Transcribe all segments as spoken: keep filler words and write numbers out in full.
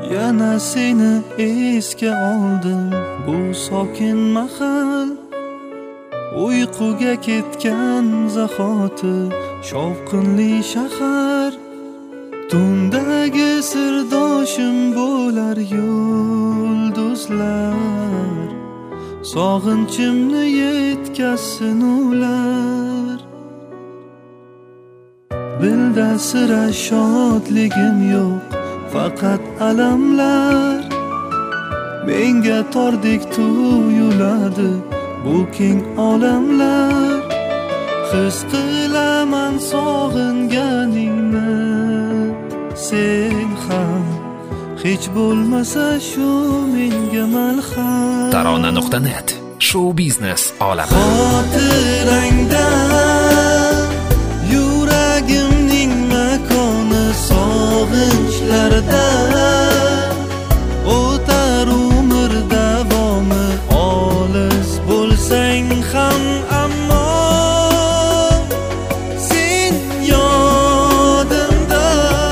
Yana seni esga oldim bu sokin mahal, uyquga ketgan zahoti shovqinli shahar. Tundagi sirdoshim bo'lar yulduzlar, sog'inchimni yetkazsin ular. Bilda sira shodligim yo'q, faqat alamlar. Menga tordek tuyuladi bu keng olamlar. His qilaman sog'inganingni sen ham, hech bo'lmasa shu menga malham. Tarona nuqta net show biznes olami. Xotirangda yuragimning makoni sog'inchlarda, o'tar umr davomi olis bo'lsang ham, ammo sen yodimda.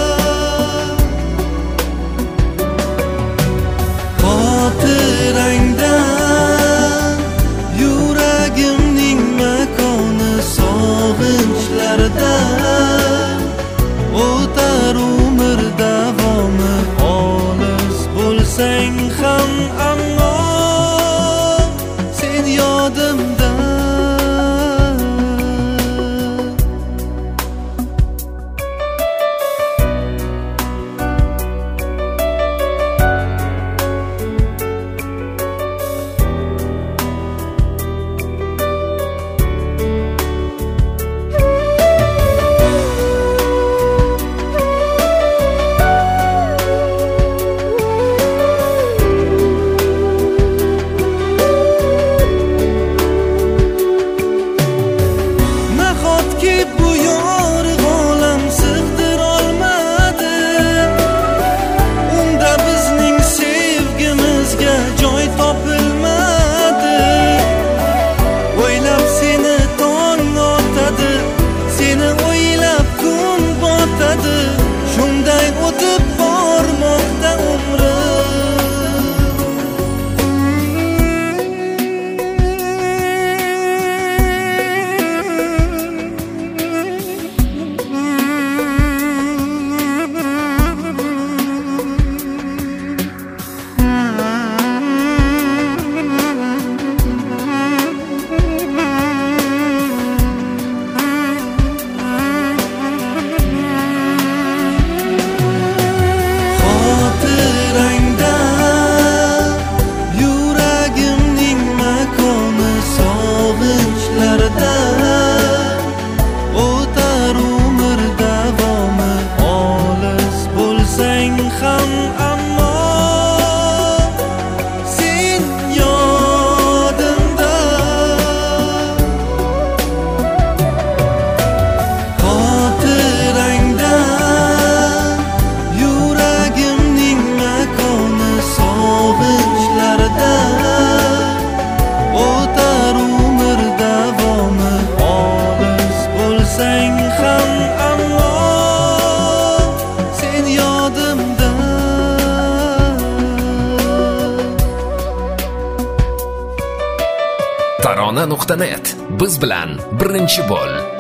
Xotirangda yuragimning makoni sog'inchlarda, o'tar umr davomi olis bo'lsang ham, ammo sen yodimda. Bu yorig' olam sig'dirolmadi, unda bizning sevgimizga joy topilmadi. O'ylab seni tong otadi, seni o'ylab kun botadi, shunday o'tib bormoqda umrim. O'tar umr davomi olis bo'lsang ham, ammo sen yodimda. Xotirangda yuragimning makoni sog'inchlarda, o'tar umr davomi olis bo'lsang ham, ammo sen yodimda. Tarona nuqta net biz bilan birinchi bo'l.